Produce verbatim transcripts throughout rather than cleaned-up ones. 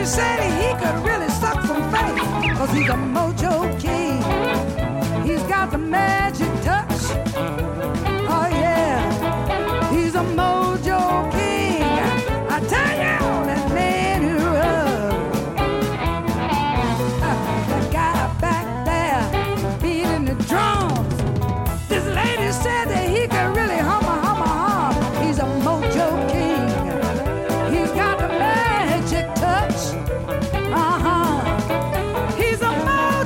said he could really suck some face, cause he's a mojo king. He's got the magic touch. Oh yeah, he's a mojo king. I tell you, that man who uh, uh, the guy back there beating the drums. This lady said that he could really hum a hum a hum. He's a mojo king. He's got the magic touch. Uh-huh. He's a mojo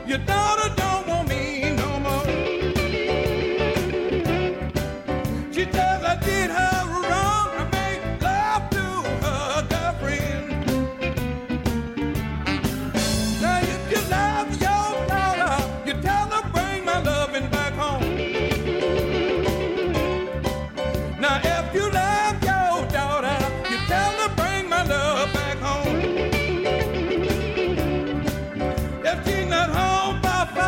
your daughter don't want me no more. She says I did her wrong, I made love to her girlfriend. Now if you love your daughter, you tell her bring my loving back home. Now if you love your daughter, you tell her bring my love back home. If she's not home by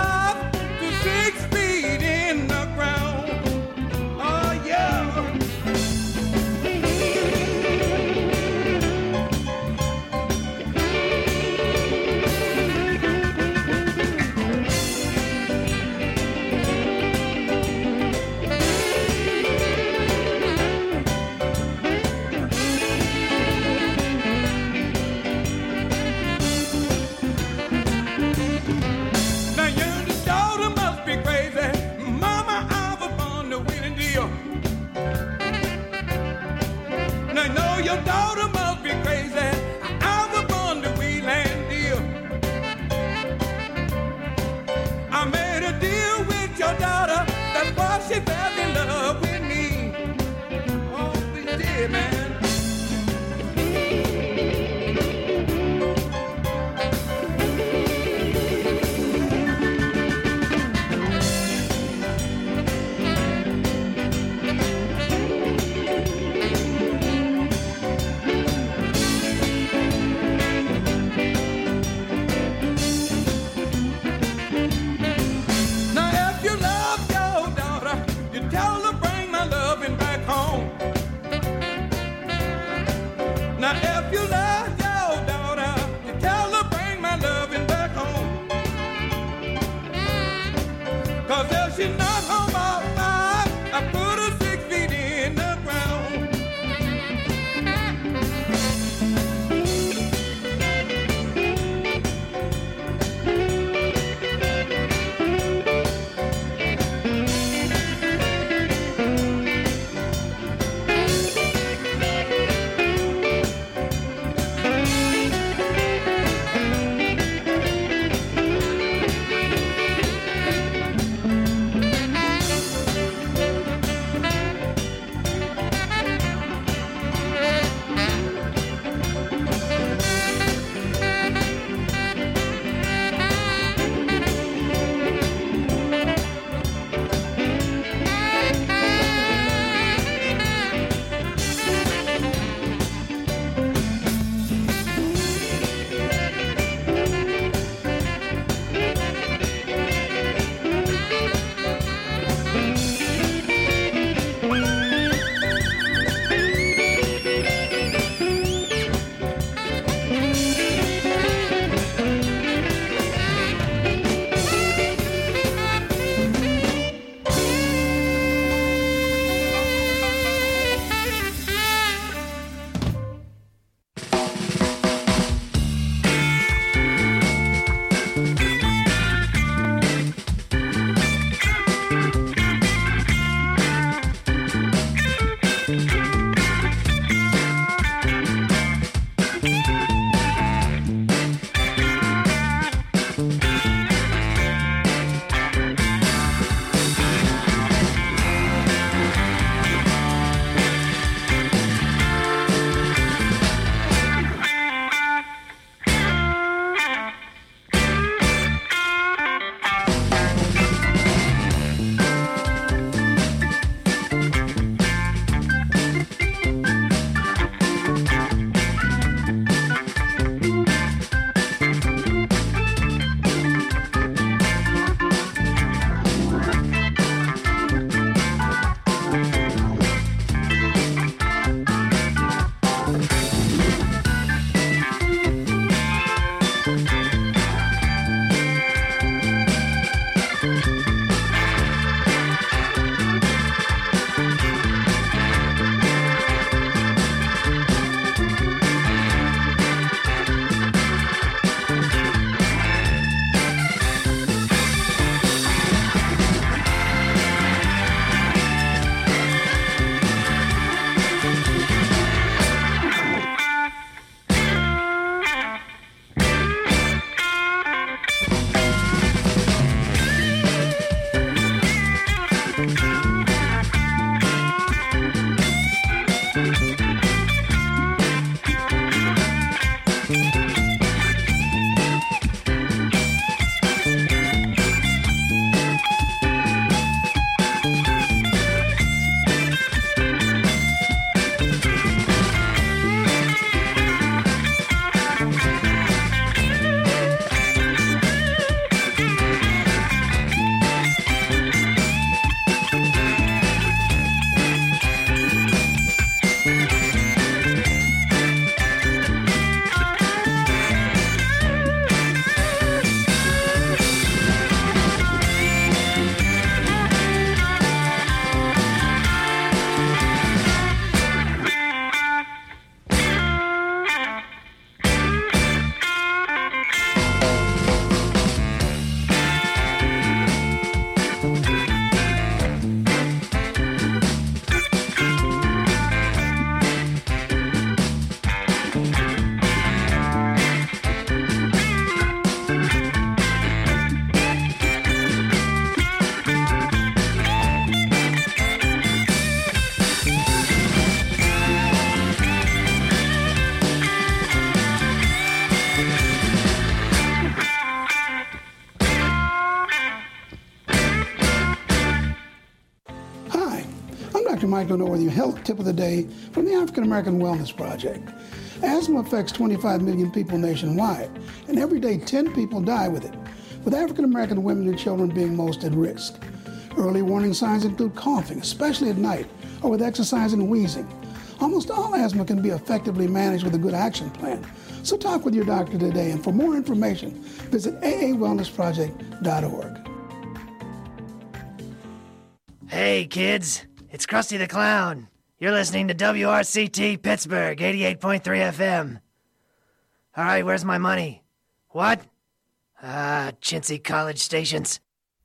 Doctor Michael Noor with your health tip of the day from the African American Wellness Project. Asthma affects twenty-five million people nationwide, and every day ten people die with it, with African American women and children being most at risk. Early warning signs include coughing, especially at night, or with exercise and wheezing. Almost all asthma can be effectively managed with a good action plan. So talk with your doctor today, and for more information, visit A A wellness project dot org. Hey, kids, it's Krusty the Clown. You're listening to W R C T Pittsburgh, eighty-eight point three F M. All right, where's my money? What? Ah, chintzy college stations.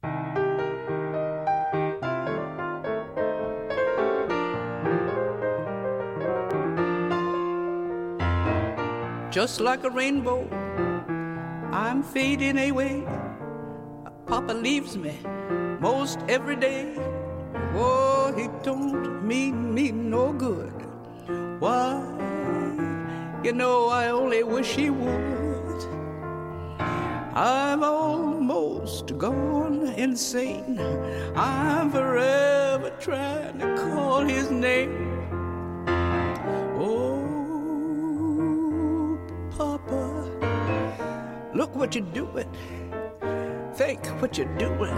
Just like a rainbow, I'm fading away. Papa leaves me most every day. Oh, he don't mean me no good. Why? You know, I only wish he would. I'm almost gone insane. I'm forever trying to call his name. Oh, Papa, look what you're doing. Think what you're doing.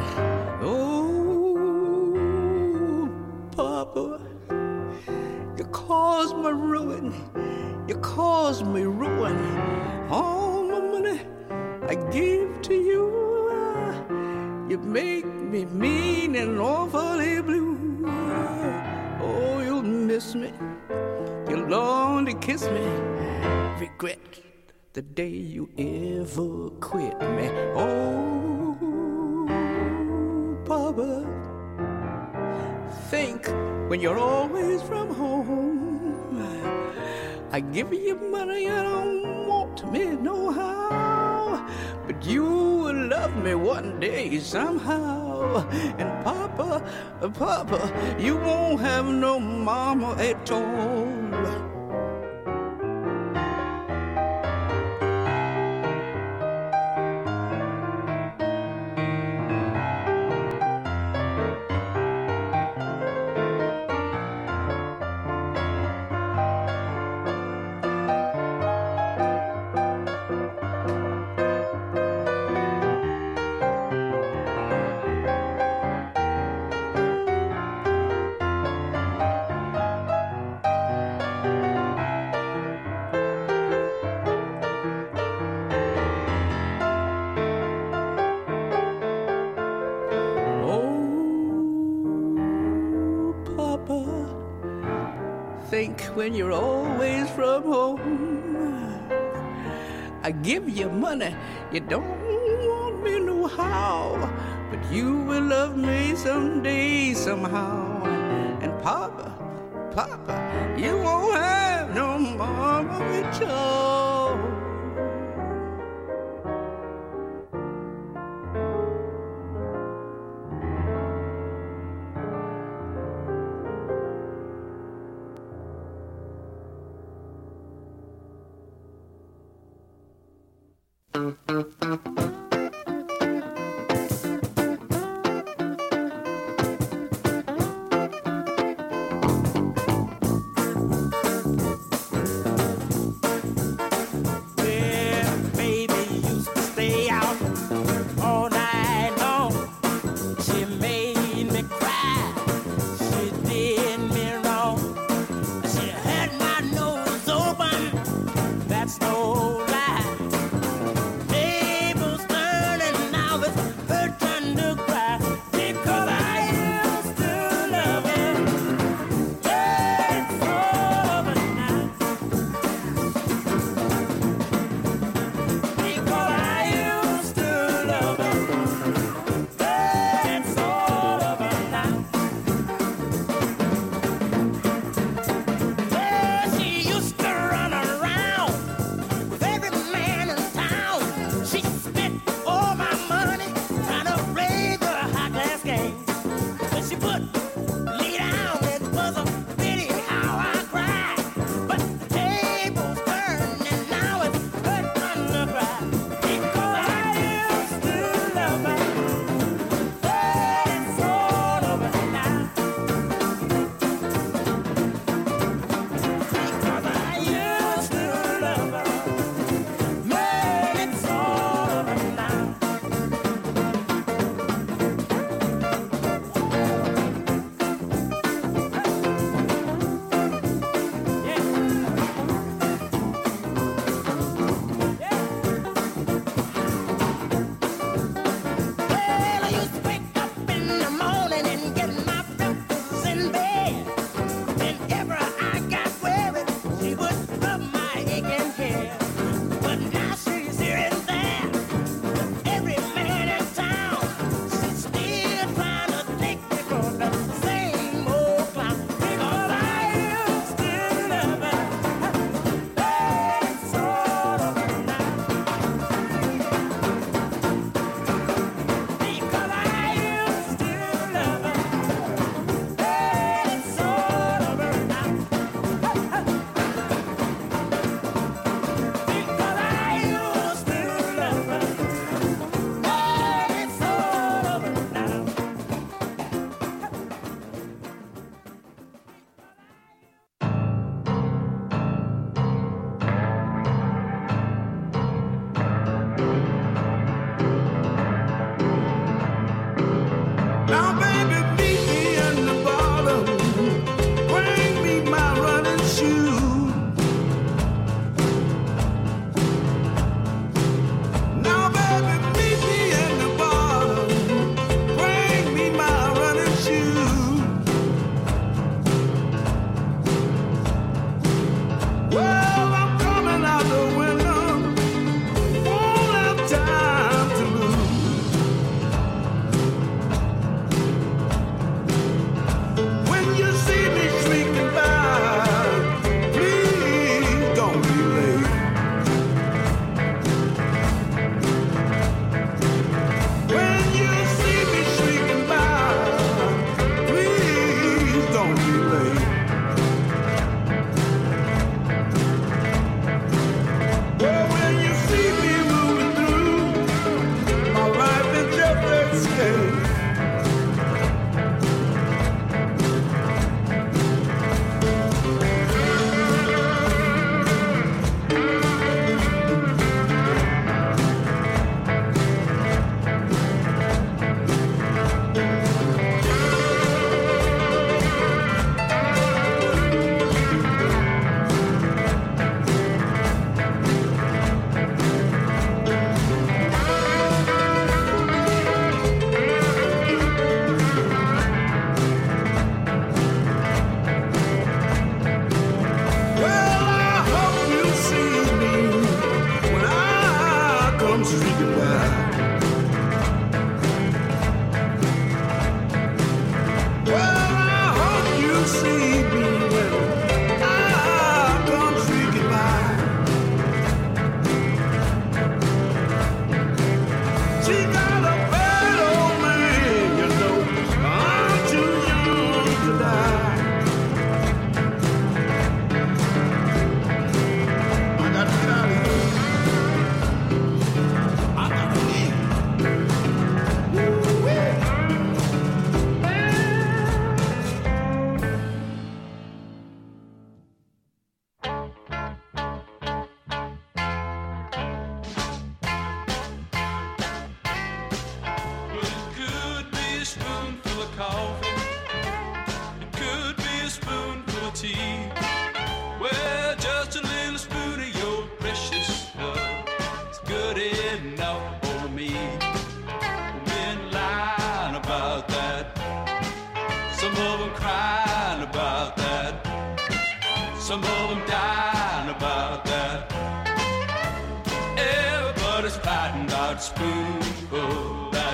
Oh, Papa, you caused my ruin. You caused me ruin. All my money I give to you. You make me mean and awfully blue. Oh, you'll miss me. You'll long to kiss me. Regret the day you ever quit me. Oh, Papa, think when you're always from home. I give you money, I don't want me no how, but you will love me one day somehow. And Papa, Papa, you won't have no mama at all. When you're always from home, I give you money, you don't want me no how, but you will love me someday somehow. And Papa, Papa, you won't have no mama at all. That's no lie. Hey,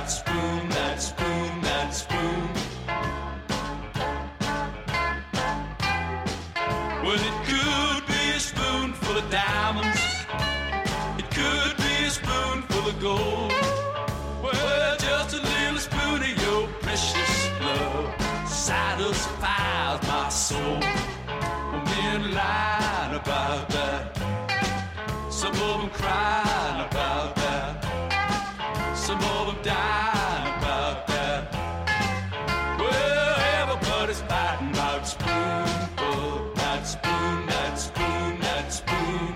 that spoon, that spoon, that spoon. Well, it could be a spoonful of diamonds. It could be a spoonful of gold. Well, just a little spoon of your precious love satisfies my soul. Men lying about that, some of them crying about that, some of them dying about that. Well, everybody's fighting about spoonful, that spoon, that spoon, that spoon.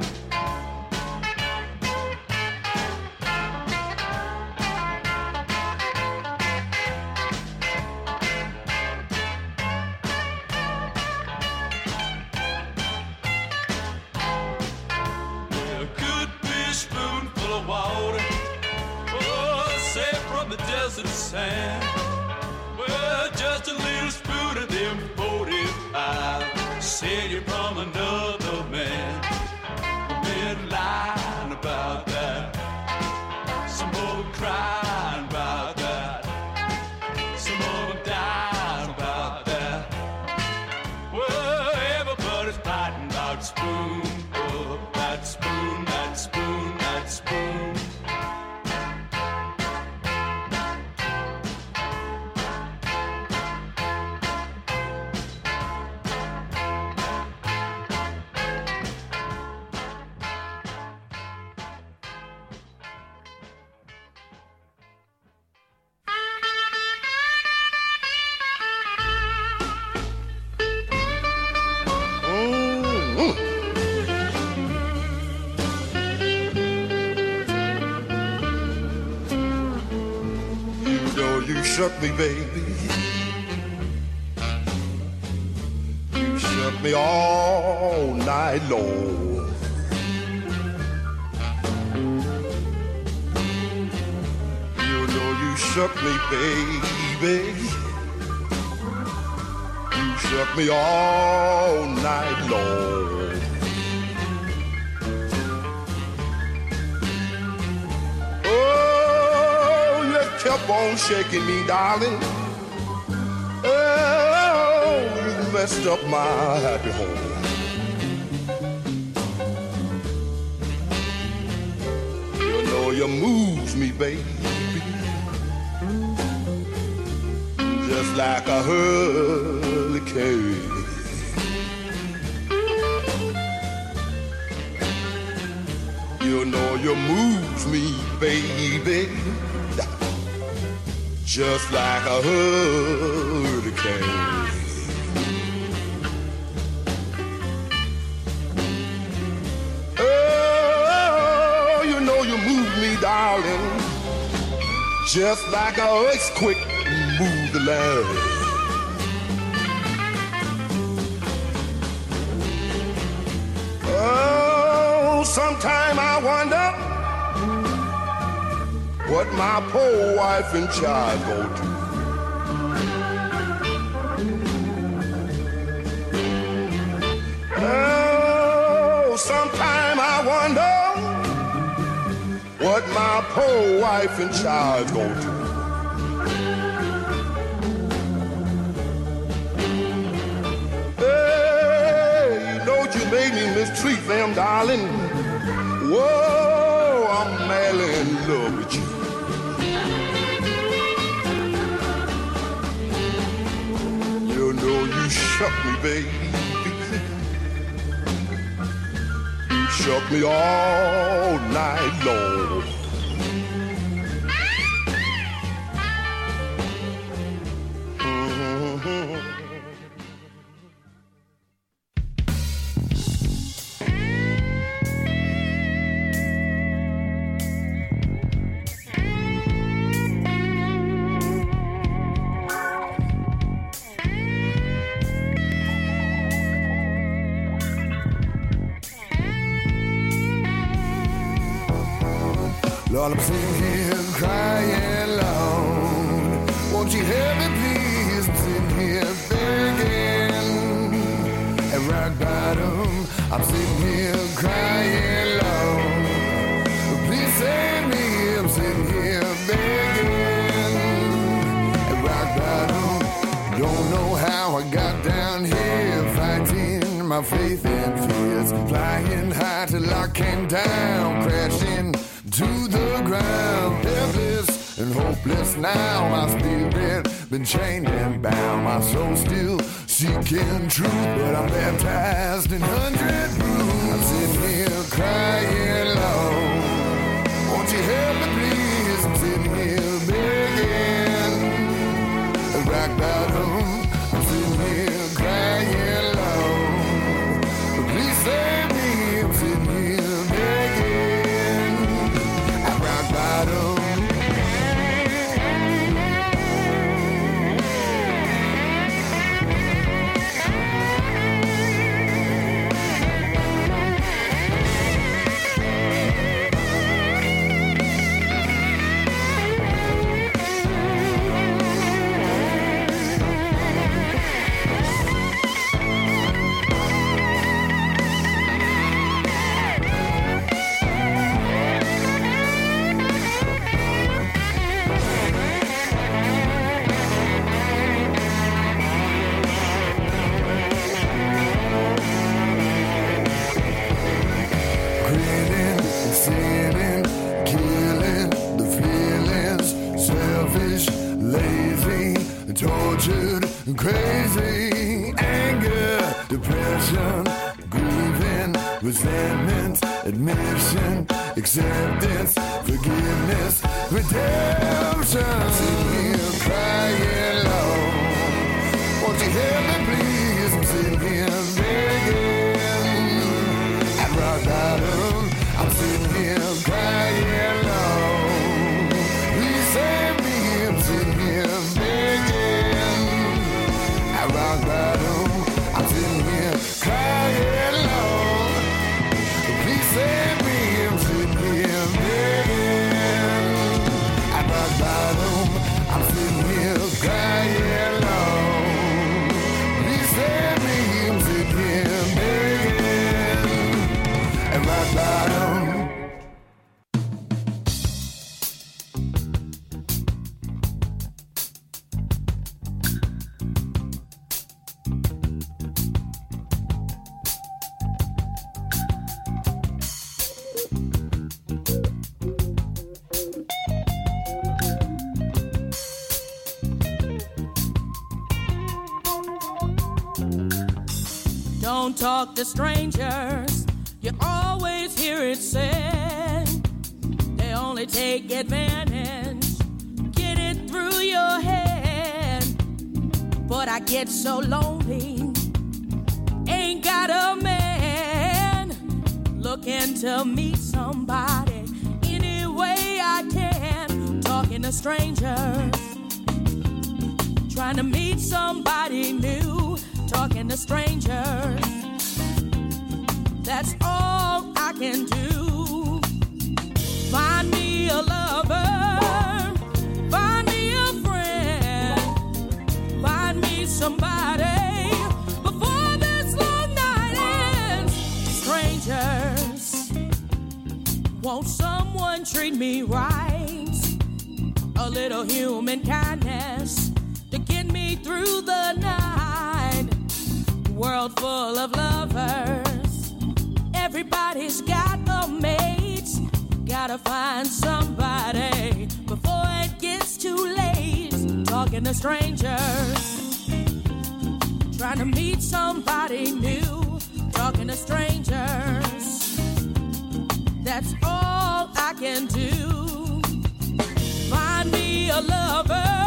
Water, oh, say from the desert sand. Well, just a little spoon of them forty-five. Said you're from another man. Men lying about that. Some of them crying about that. Some of them dying about that. Well, everybody's fighting about spoon. Oh, that spoon, that spoon, that spoon. Shook me, baby. You shook me all night long. You know you shook me, baby. You shook me all night long. Kept on shaking me, darling. Oh, you messed up my happy home. You know you moves me, baby, just like a hurricane. You know you moves me, baby, just like a hurricane. Oh, you know you move me, darling, just like an earthquake move the land. Oh, sometime I wonder what my poor wife and child go to. Oh, sometime I wonder what my poor wife and child go to. Hey, you know you made me mistreat them, darling. Whoa, I'm madly in love with you. You know you shook me, baby. You shook me all night long. Mm-hmm. Lord, I'm sitting here crying alone. Won't you help me, please? I'm sitting here begging at rock bottom. I'm sitting here crying alone. Please save me. I'm sitting here begging. my faith and fears, flying high till I came down, crashing to the ground, helpless and hopeless now. My spirit been chained and bound, my soul still seeking truth, but I'm baptized in hundred proof. I'm sitting here crying low, won't you help me please? I'm sitting here begging, rock bottom. I'm sitting here crying low, please save me. I'm sitting here begging, at rock bottom. Tortured, crazy, anger, depression, grieving, resentment, admission, acceptance, forgiveness, redemption. Sitting here crying low, won't you help me please? I'm sitting here begging, at rock bottom. I'm sitting here crying low, please save me. I'm sitting here begging, rock bottom. I'm sitting here crying low, please save me. I'm sitting here begging, at rock bottom. I'm sitting here crying low, please save me. I'm sitting here begging, at rock bottom. Don't talk to strangers, you always hear it said. They only take advantage, get it through your head. But I get so lonely, ain't got a man, looking to meet somebody any way I can. Talking to strangers, trying to meet somebody new. Talking to strangers, that's all I can do. Find me a lover, find me a friend, find me somebody before this long night ends. Strangers, won't someone treat me right? A little human kindness to get me through the night. World full of lovers, everybody's got a mate. Gotta find somebody before it gets too late. Talking to strangers, trying to meet somebody new. Talking to strangers, that's all I can do. Find me a lover,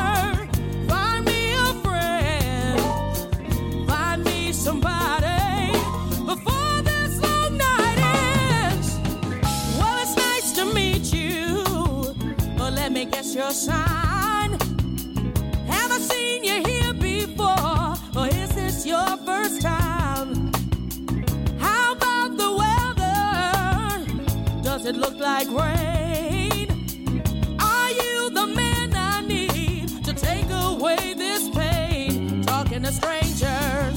somebody before this long night ends. Well, it's nice to meet you, but let me guess your sign. Have I seen you here before, or is this your first time? How about the weather? Does it look like rain? Are you the man I need to take away this pain? Talking to strangers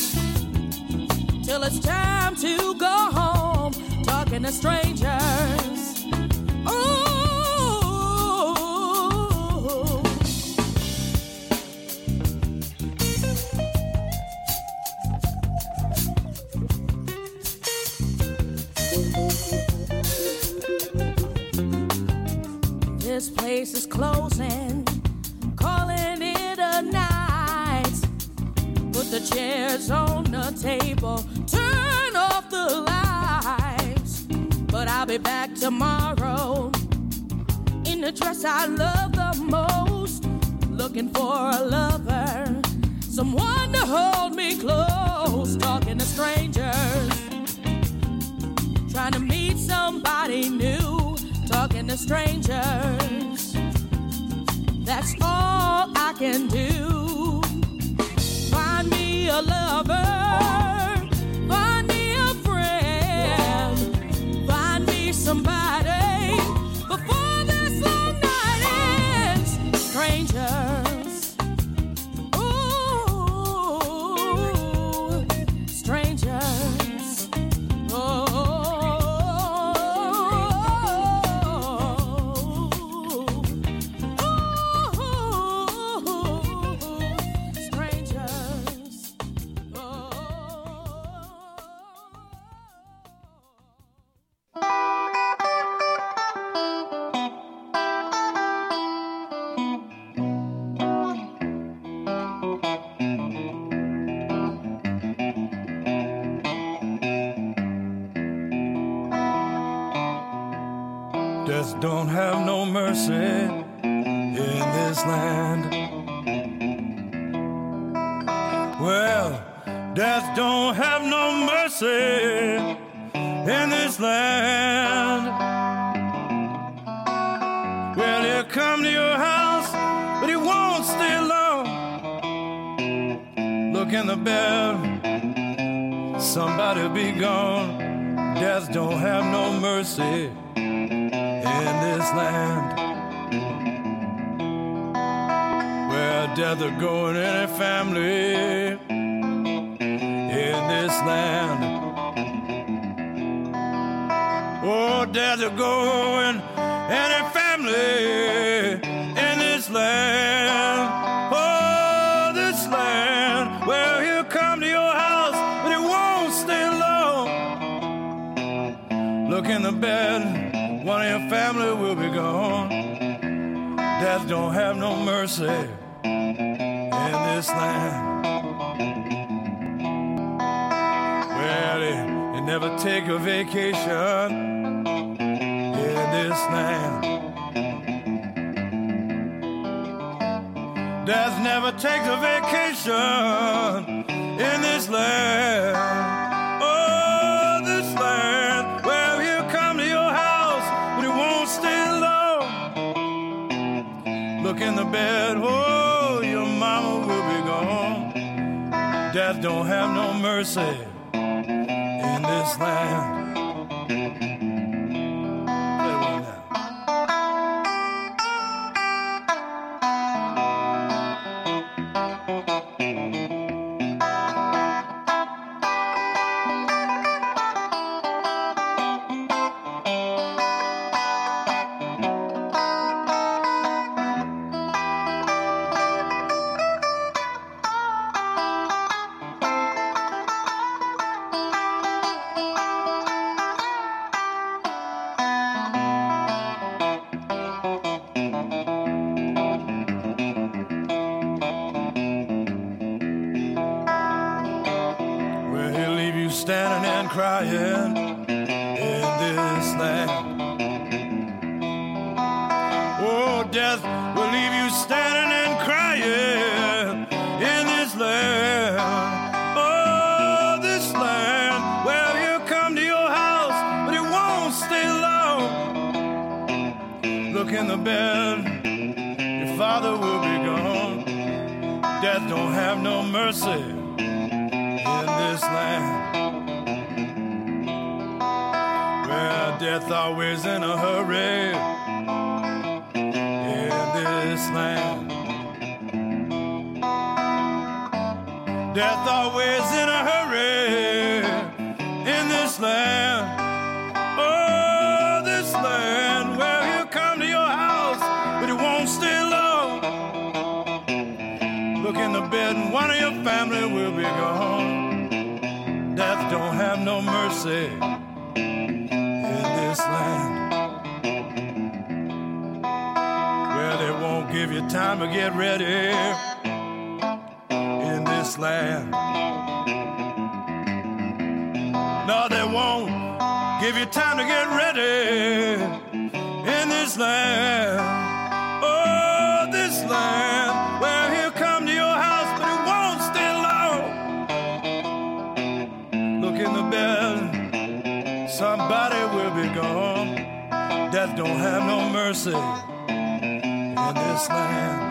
till it's time to go home. Talking to strangers. Ooh. dinner's on the table. Turn off the lights. But I'll be back tomorrow in the dress I love the most. Looking for a lover, someone to hold me close. Talking to strangers, trying to meet somebody new. Talking to strangers, that's all I can do. Find me a lover, find me a friend, find me somebody before this long night ends. Strangers, ooh, strangers, oh. Death don't have no mercy in this land. Well, death don't have no mercy in this land. Well, he'll come to your house, but he won't stay long. Look in the bed, somebody'll be gone. Death don't have no mercy in this land. Where death will go in any family in this land. Oh, death will go in any family in this land. Oh, this land where he'll come to your house, but he won't stay long. Look in the bed, one of your family will be gone. Death don't have no mercy in this land. Well, they, they never take a vacation in this land. Death never takes a vacation in this land. Oh, this land where he'll come to your house, but he won't stay long. Look in the bed, oh, your mama will be gone. Death don't have no mercy in this land. Play one now. Standing and crying in this land. Oh, death will leave you standing and crying in this land. Oh, this land where he'll come to your house, but he won't stay long. Look in the bed, your father will be gone. Death don't have no mercy in this land. Well, death always in a hurry in this land. Death always in a hurry in this land. Oh, this land where he'll come to your house, but he won't stay long. Look in the bed and one of your family will be gone. Death don't have no mercy in this land. Well, they won't give you time to get ready in this this land. No, they won't give you time to get ready in this land. Oh, this land where he'll come to your house, but it won't stay long. Look in the bed, somebody will be gone. Death don't have no mercy in this land.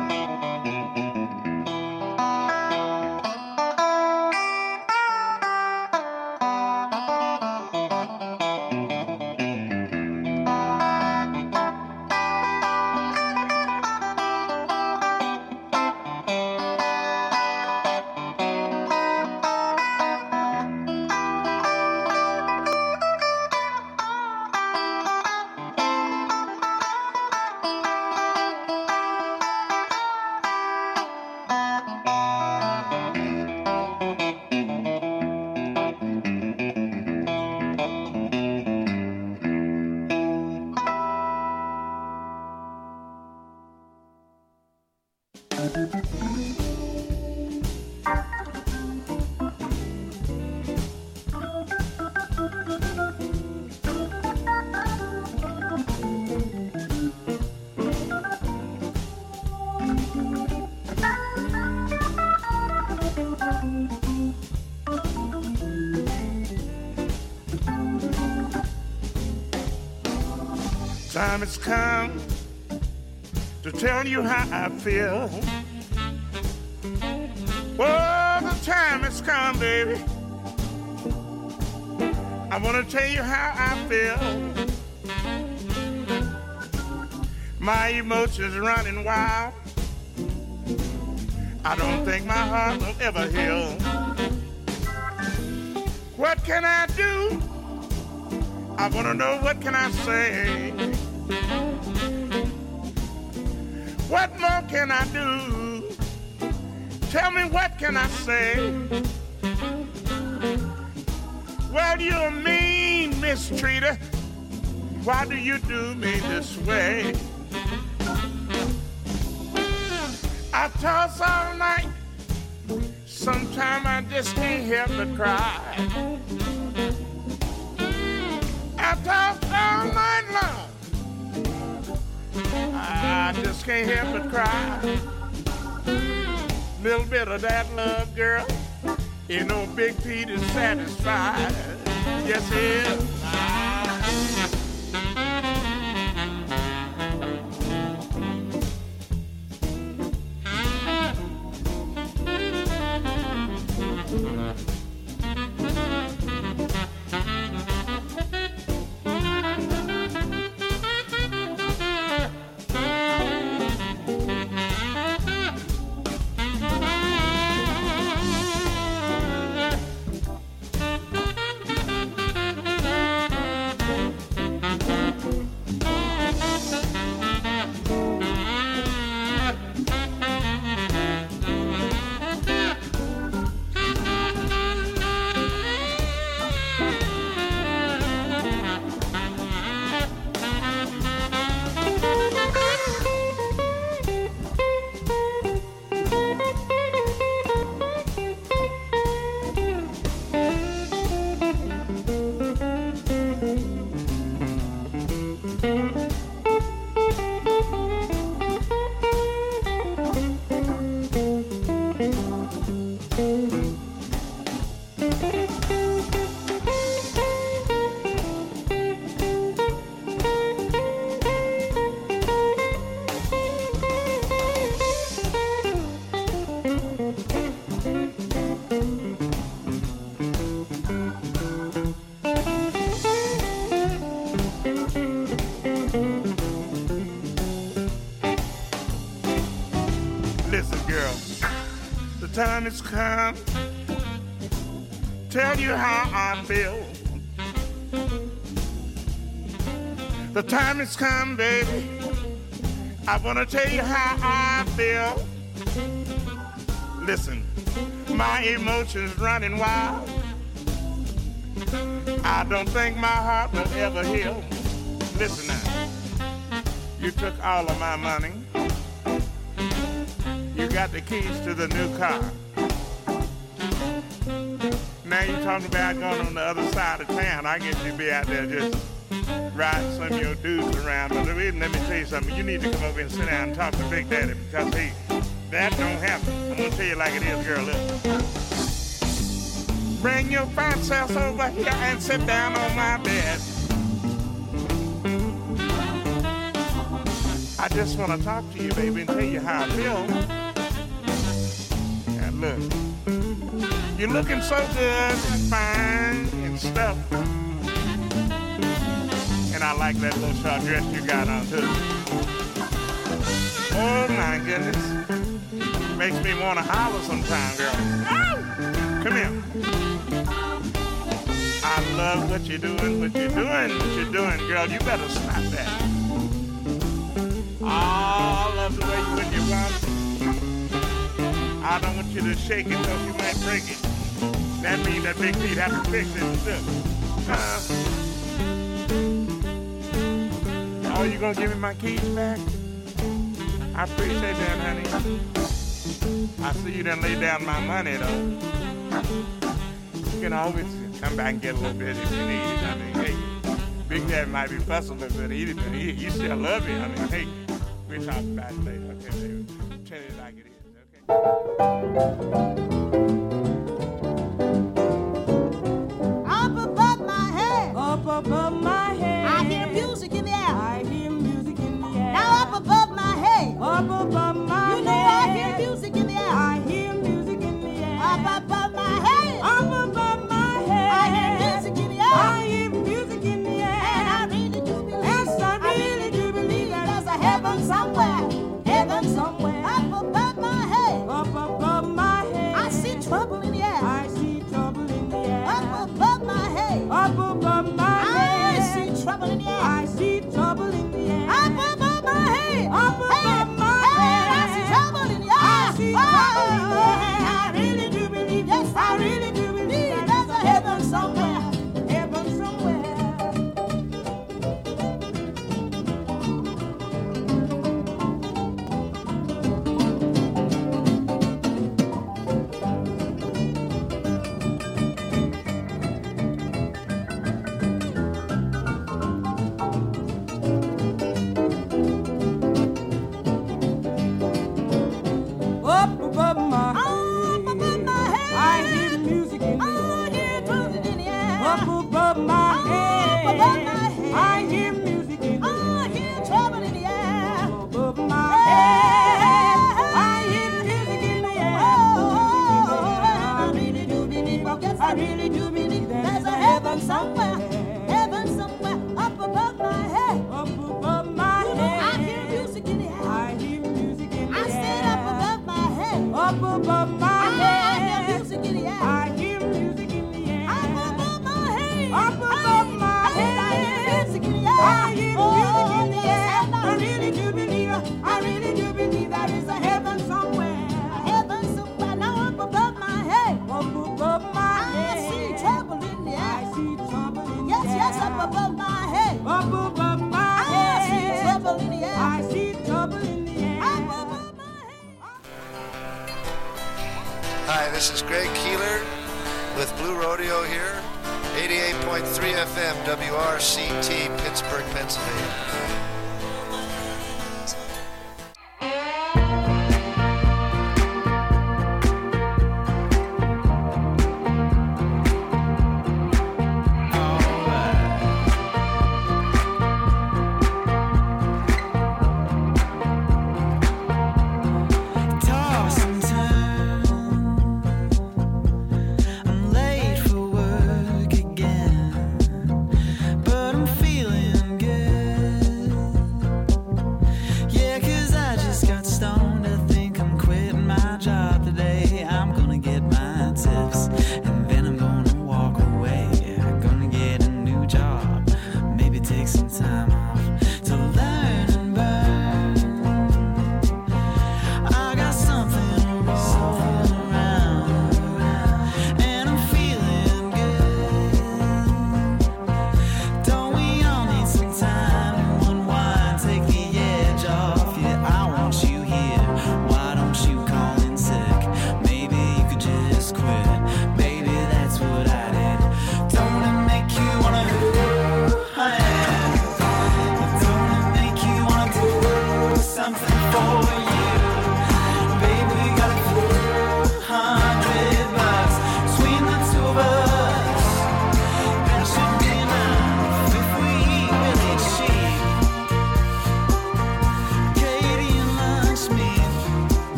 Time has come to tell you how I feel. Oh, the time has come, baby. I want to tell you how I feel. My emotions running wild. I don't think my heart will ever heal. What can I do? I want to know, what can I say? What more can I do? Tell me, what can I say? Well, you're a mean mistreater. Why do you do me this way? I toss all night. Sometimes I just can't help but cry. I toss all night long. I just can't help but cry. Little bit of that love, girl. You know Big Pete is satisfied. Yes, he is. Time has come, tell you how I feel. The time has come, baby. I want to tell you how I feel. Listen, my emotions running wild. I don't think my heart will ever heal. Listen now, you took all of my money. You got the keys to the new car. Now you talking about going on the other side of town. I guess you'd be out there just riding some of your dudes around. But let me, let me tell you something. You need to come over and sit down and talk to Big Daddy because, hey, that don't happen. I'm going to tell you like it is, girl. Listen. Bring your fine self over here and sit down on my bed. I just want to talk to you, baby, and tell you how I feel. And look, you're looking so good and fine and stuff. And I like that little short dress you got on, too. Oh, my goodness. Makes me want to holler sometime, girl. Come here. I love what you're doing, what you're doing, what you're doing, girl. You better stop that. Oh, I love the way you put your bum. I don't want you to shake it because you might break it. That means that Big Pete have to fix it too. Uh, oh, you gonna give me my keys back? I appreciate that, honey. I see you done lay down my money though. You can always come back and get a little bit if you need it. I mean, hey, Big Daddy might be fussing a little bit, but he, he still love you. I mean, hey. We'll talk about it later, okay, baby? Tell it like it is, okay? Up above my head. Up above my head. I hear music in the air. I hear music in the air. Now up above my head. Up above my you know head. I hear music in the air. I hear music in the air. Up above my head. Up above my head. I hear music in the air. I hear music in the air. And I really do believe. Yes, I really do believe that there's a heaven somewhere. Heaven somewhere. Up above my head. Up above my head. I see trouble in the air. I see trouble in the air. Up above my head. Up above my head. I see trouble in the air. I see trouble in the air. Up above my head. Up above my head. head. I see trouble in the air. I see oh, trouble in the air. I really do believe. Yes, I really do believe there's a heaven somewhere. Heaven somewhere. Up above my head. Up above my head. I hear music in the air. I hear music in the air. Up above my head. Up above my head. I hear music in the air. I hear trouble in the air. Up above my head. I hear music in the air. Oh, I really do believe. Yes, I really do believe there's a heaven somewhere. Heaven somewhere. Up above my head. Up above my You know, head. I hear music in the air. I hear music in the I air. said up above my head. Up above my I head. hear music in the air. I hear music in the air. Up above my head. Up above my head. I hear head. music in the air. I hear Oh, music in the yes, air. and I really do believe, I really do believe there is a heaven somewhere. Heaven somewhere. Now up above my head. Up above my I head. see trouble in the I air. see trouble in the Yes, air. yes, up above my head. Up above my I head. see trouble in the air. I see trouble in the air. Up above my head. Hi, this is Greg Keeler with Blue Rodeo here, eighty-eight point three F M, W R C T, Pittsburgh, Pennsylvania. Toss and turn. I'm late for work again, but I'm feeling good.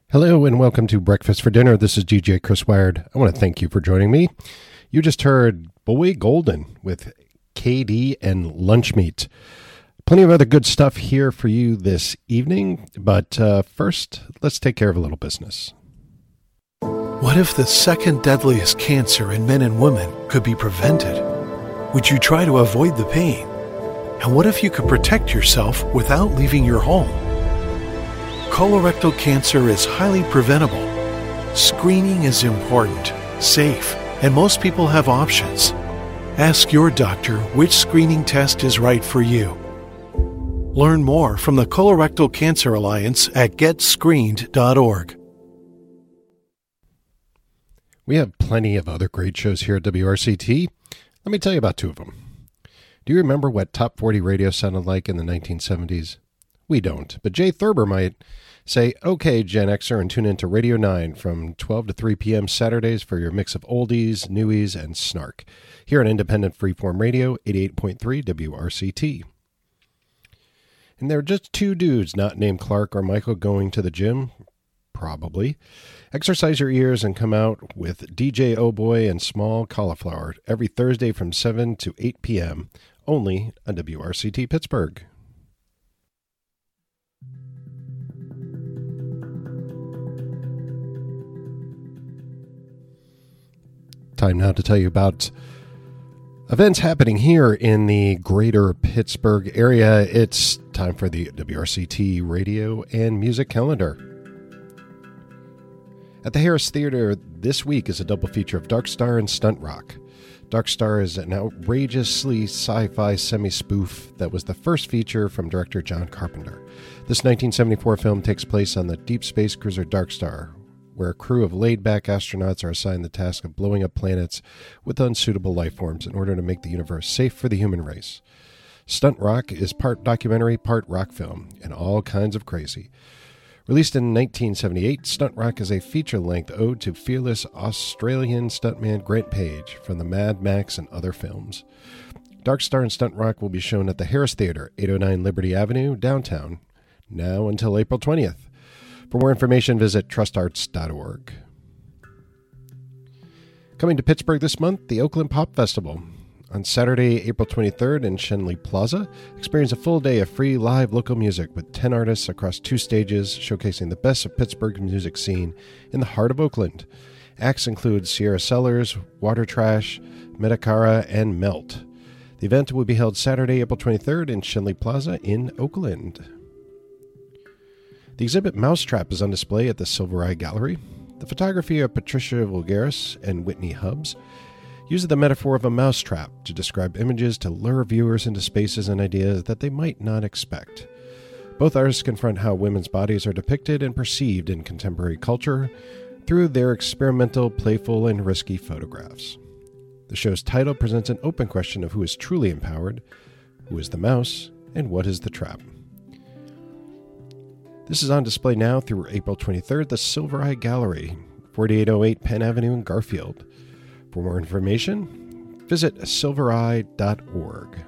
Hello and welcome to Breakfast for Dinner. This is D J Chris Wired. I want to thank you for joining me. You just heard Boy Golden with K D and Lunch Meat. Plenty of other good stuff here for you this evening, but uh, first, let's take care of a little business. What if the second deadliest cancer in men and women could be prevented? Would you try to avoid the pain? And what if you could protect yourself without leaving your home? Colorectal cancer is highly preventable. Screening is important, safe, and most people have options. Ask your doctor which screening test is right for you. Learn more from the Colorectal Cancer Alliance at get screened dot org. We have plenty of other great shows here at W R C T. Let me tell you about two of them. Do you remember what Top forty radio sounded like in the nineteen seventies? We don't, but Jay Thurber might. Say, okay, Gen Xer, and tune in to Radio nine from twelve to three p.m. Saturdays for your mix of oldies, newies, and snark. Here on Independent Freeform Radio, eighty-eight point three W R C T. And there are just two dudes not named Clark or Michael going to the gym? Probably. Exercise your ears and come out with D J Oh Boy and Small Cauliflower every Thursday from seven to eight p.m. only on W R C T Pittsburgh. Time now to tell you about events happening here in the greater Pittsburgh area. It's time for the W R C T radio and music calendar. At the Harris Theater this week is a double feature of Dark Star and Stunt Rock. Dark Star is an outrageously sci-fi semi-spoof that was the first feature from director John Carpenter. This nineteen seventy-four film takes place on the deep space cruiser Dark Star, where a crew of laid-back astronauts are assigned the task of blowing up planets with unsuitable life forms in order to make the universe safe for the human race. Stunt Rock is part documentary, part rock film, and all kinds of crazy. Released in nineteen seventy-eight, Stunt Rock is a feature-length ode to fearless Australian stuntman Grant Page from the Mad Max and other films. Dark Star and Stunt Rock will be shown at the Harris Theater, eight oh nine Liberty Avenue, downtown, now until April twentieth. For more information, visit trust arts dot org. Coming to Pittsburgh this month, the Oakland Pop Festival. On Saturday, April twenty-third in Shenley Plaza, experience a full day of free live local music with ten artists across two stages showcasing the best of Pittsburgh's music scene in the heart of Oakland. Acts include Sierra Sellers, Water Trash, Medakara, and Melt. The event will be held Saturday, April twenty-third in Shenley Plaza in Oakland. The exhibit Mousetrap is on display at the Silver Eye Gallery. The photography of Patricia Vulgaris and Whitney Hubbs uses the metaphor of a mousetrap to describe images to lure viewers into spaces and ideas that they might not expect. Both artists confront how women's bodies are depicted and perceived in contemporary culture through their experimental, playful, and risky photographs. The show's title presents an open question of who is truly empowered, who is the mouse, and what is the trap. This is on display now through April twenty-third at the Silver Eye Gallery, forty-eight oh eight Penn Avenue in Garfield. For more information, visit silver eye dot org.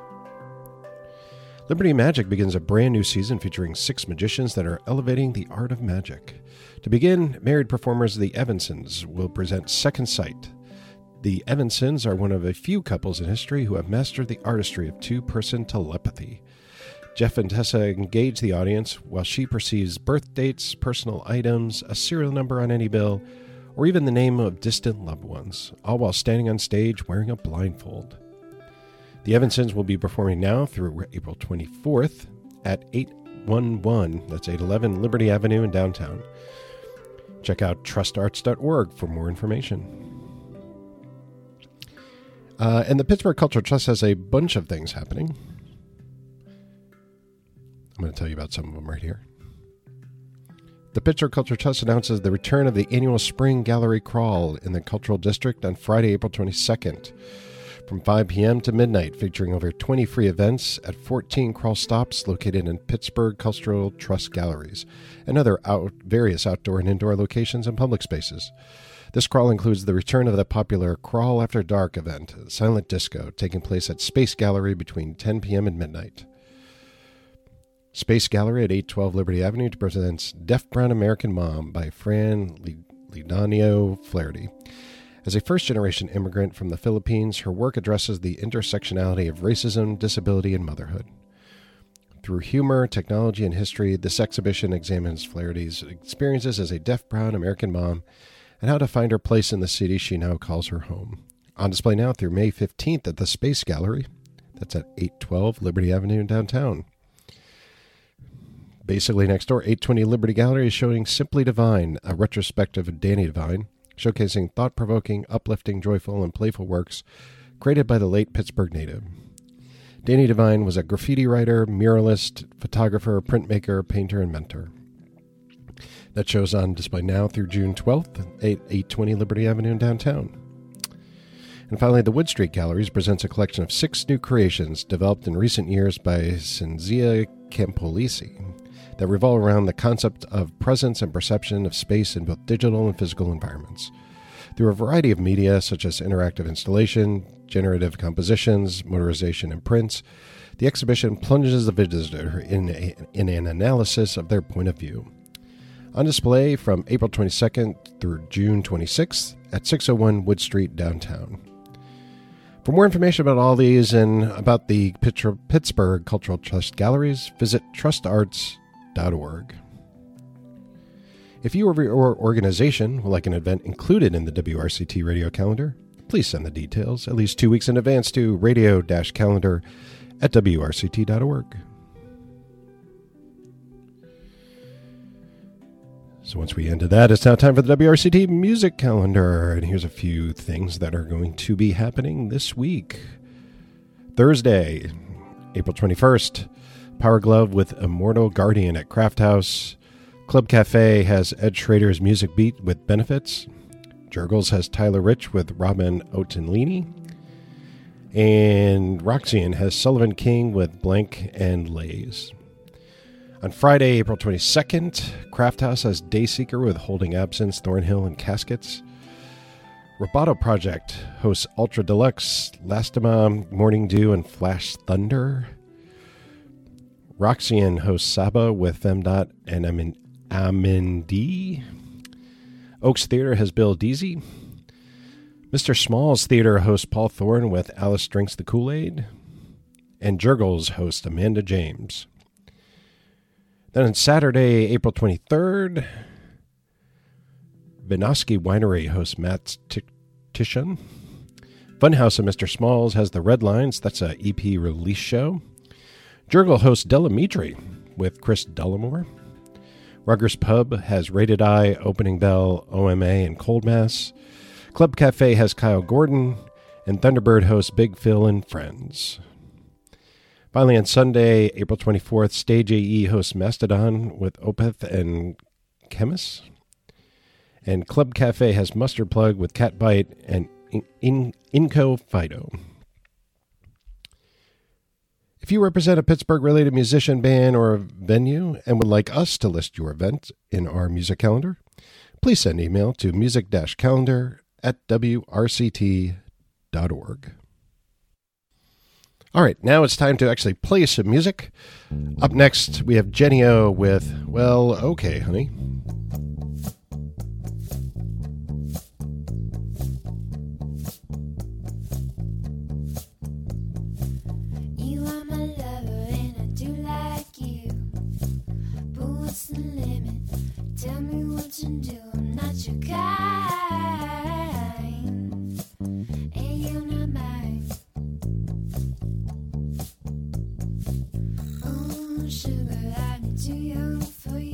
Liberty Magic begins a brand new season featuring six magicians that are elevating the art of magic. To begin, married performers the Evansons will present Second Sight. The Evansons are one of a few couples in history who have mastered the artistry of two-person telepathy. Jeff and Tessa engage the audience while she perceives birth dates, personal items, a serial number on any bill, or even the name of distant loved ones, all while standing on stage wearing a blindfold. The Evansons will be performing now through April twenty-fourth at eight eleven, that's eight eleven Liberty Avenue in downtown. Check out trust arts dot org for more information. Uh, and the Pittsburgh Cultural Trust has a bunch of things happening. I'm going to tell you about some of them right here. The Pittsburgh Cultural Trust announces the return of the annual Spring Gallery Crawl in the Cultural District on Friday, April twenty-second, from five p.m. to midnight, featuring over twenty free events at fourteen crawl stops located in Pittsburgh Cultural Trust galleries and other out, various outdoor and indoor locations and public spaces. This crawl includes the return of the popular Crawl After Dark event, Silent Disco, taking place at Space Gallery between ten p.m. and midnight. Space Gallery at eight twelve Liberty Avenue presents Deaf Brown American Mom by Fran Lidanio Flaherty. As a first-generation immigrant from the Philippines, her work addresses the intersectionality of racism, disability, and motherhood. Through humor, technology, and history, this exhibition examines Flaherty's experiences as a deaf brown American mom and how to find her place in the city she now calls her home. On display now through May fifteenth at the Space Gallery. That's at eight twelve Liberty Avenue in downtown. Basically next door, eight twenty Liberty Gallery is showing Simply Divine, a retrospective of Danny Divine, showcasing thought-provoking, uplifting, joyful, and playful works created by the late Pittsburgh native. Danny Divine was a graffiti writer, muralist, photographer, printmaker, painter, and mentor. That show's on display now through June twelfth at eight twenty Liberty Avenue in downtown. And finally, the Wood Street Galleries presents a collection of six new creations developed in recent years by Cinzia Campolisi that revolve around the concept of presence and perception of space in both digital and physical environments. Through a variety of media, such as interactive installation, generative compositions, motorization, and prints, the exhibition plunges the visitor in, a, in an analysis of their point of view. On display from April twenty-second through June twenty-sixth at six oh one Wood Street, downtown. For more information about all these and about the Pittsburgh Cultural Trust Galleries, visit trust arts dot org. If you or your organization would like an event included in the W R C T radio calendar, please send the details at least two weeks in advance to radio-calendar at W R C T dot org. So once we ended that, it's now time for the W R C T music calendar. And here's a few things that are going to be happening this week. Thursday, April twenty-first, Power Glove with Immortal Guardian at Craft House. Club Cafe has Ed Schrader's Music Beat with Benefits. Jurgles has Tyler Rich with Robin Otenlini. And Roxanne has Sullivan King with Blank and Lays. On Friday, April twenty-second, Craft House has Dayseeker with Holding Absence, Thornhill, and Caskets. Roboto Project hosts Ultra Deluxe, Lastama, Morning Dew, and Flash Thunder. Roxanne hosts Saba with Femdot and Amin- Amindi. Oaks Theater has Bill Deasy. Mister Small's Theater hosts Paul Thorne with Alice Drinks the Kool-Aid. And Jurgles hosts Amanda James. Then on Saturday, April twenty-third, Vinoski Winery hosts Matt T- Tishon. Funhouse of Mister Smalls has The Red Lines. That's a E P release show. Jurgle hosts Delamitri with Chris Dullamore. Rugger's Pub has Rated I, Opening Bell, O M A, and Cold Mass. Club Cafe has Kyle Gordon. And Thunderbird hosts Big Phil and Friends. Finally, on Sunday, April twenty-fourth, Stage A E hosts Mastodon with Opeth and Chemis. And Club Cafe has Mustard Plug with Cat Bite and In- In- Inco Fido. If you represent a Pittsburgh-related musician, band, or venue and would like us to list your event in our music calendar, please send an email to music-calendar at W R C T dot org. All right, now it's time to actually play some music. Up next, we have Jenny O with, Well, Okay, Honey. You are my lover and I do like you. But what's the limit? Tell me what to do. I'm not your kind. And you're not mine. Oh, sugar, I'm too young for you.